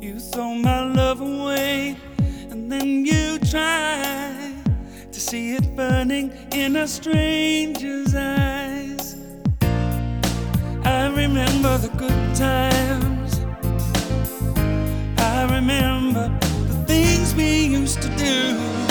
You throw my love away, and then you try to see it burning in a stranger's eyes. I remember the good times, I remember the things we used to do.